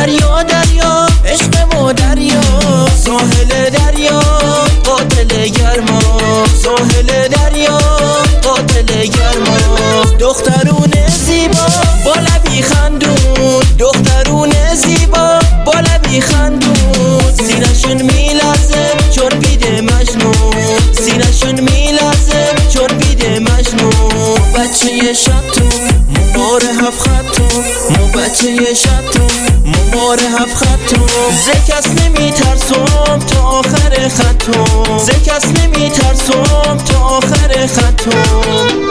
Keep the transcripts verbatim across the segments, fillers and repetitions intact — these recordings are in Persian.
دریا دریا عشق ما دریا، ساحل دریا قاتل گرما، ساحل دریا قاتل گرما. دخترون زیبا با لبی خندون، دخترون زیبا با لبی خندون، سینشون میلرزه چون بیده مجنون، سینشون میلرزه چون بیده مجنون. بچه شطون ممار هفت خطون، مو بچه شطون ممار هفت خطون. ز کس نمی ترسم تا آخر خطون، ز کس نمی ترسم تا آخر خطون.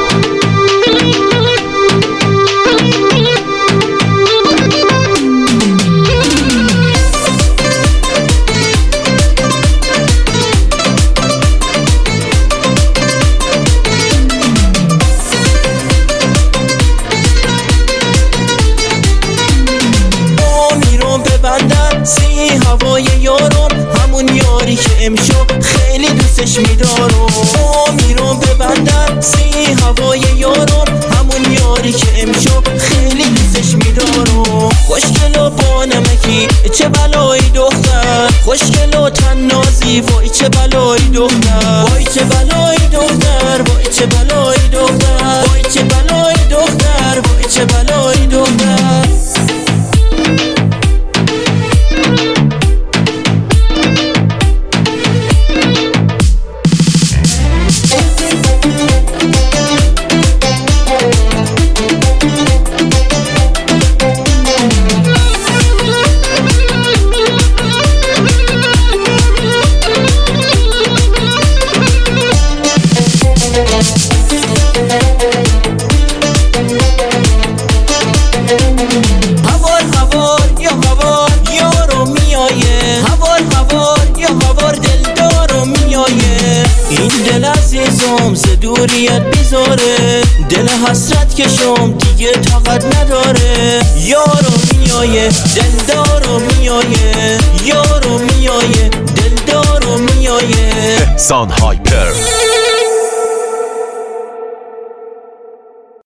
سی هوای یارم همون یاری که امشب خیلی دوستش میدارم. با میرم ببندم سی هوای یارم همون یاری که امشب خیلی دوستش میدارم. خوشگل و با نمکی چه بلایی دختر، خوشگل و تنازی وای چه بلایی دختر، وای چه بلایی دختر، وای چه بلایی دختر، وای چه بلایی دختر، وای چه بلایی دختر. این دل عزیزم ز دوریت بیزاره، دل حسرت کشم دیگه طاقت نداره. یارو میایه دلدارو میایه، یارو میایه دلدارو میایه. احسان هایپر